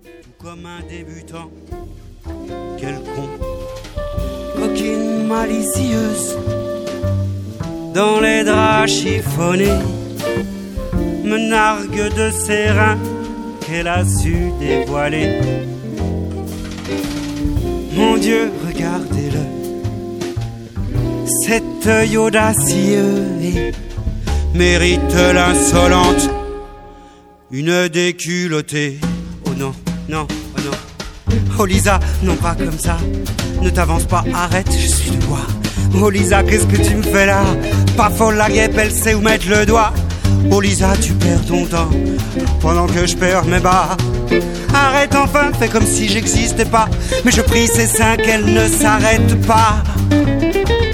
tout comme un débutant. Quel con, coquine malicieuse, dans les draps chiffonnés, me nargue de ses reins qu'elle a su dévoiler. Mon Dieu, regardez-le, cet œil audacieux et mérite l'insolente, une déculottée. Oh non, non, oh non. Oh Lisa, non pas comme ça, ne t'avance pas, arrête, je suis de bois. Oh Lisa, qu'est-ce que tu me fais là? Pas folle la guêpe, elle sait où mettre le doigt. Oh Lisa, tu perds ton temps pendant que je perds mes bas. Arrête enfin, fais comme si j'existais pas, mais je prie ses seins qu'elle ne s'arrête pas.